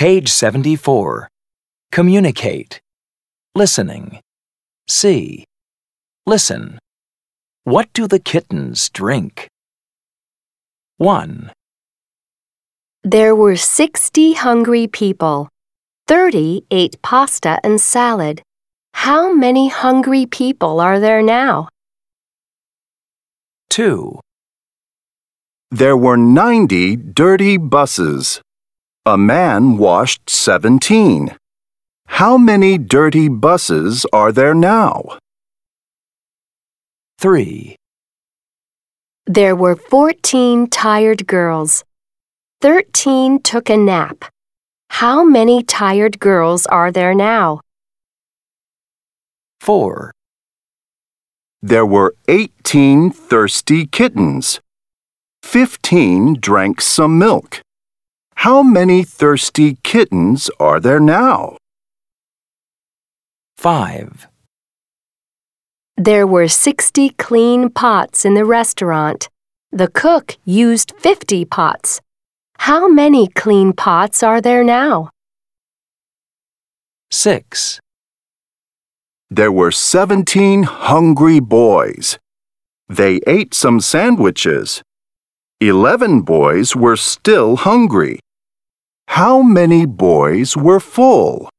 Page 74. Communicate. Listening. See. Listen. What do the kittens drink? 1. There were 60 hungry people. 30 ate pasta and salad. How many hungry people are there now? 2. There were 90 dirty buses. A man washed 17. How many dirty buses are there now? 3. There were 14 tired girls. 13 took a nap. How many tired girls are there now? 4. There were 18 thirsty kittens. 15 drank some milk. How many thirsty kittens are there now? 5. There were 60 clean pots in the restaurant. The cook used 50 pots. How many clean pots are there now? 6. There were 17 hungry boys. They ate some sandwiches. 11 boys were still hungry. How many boys were full?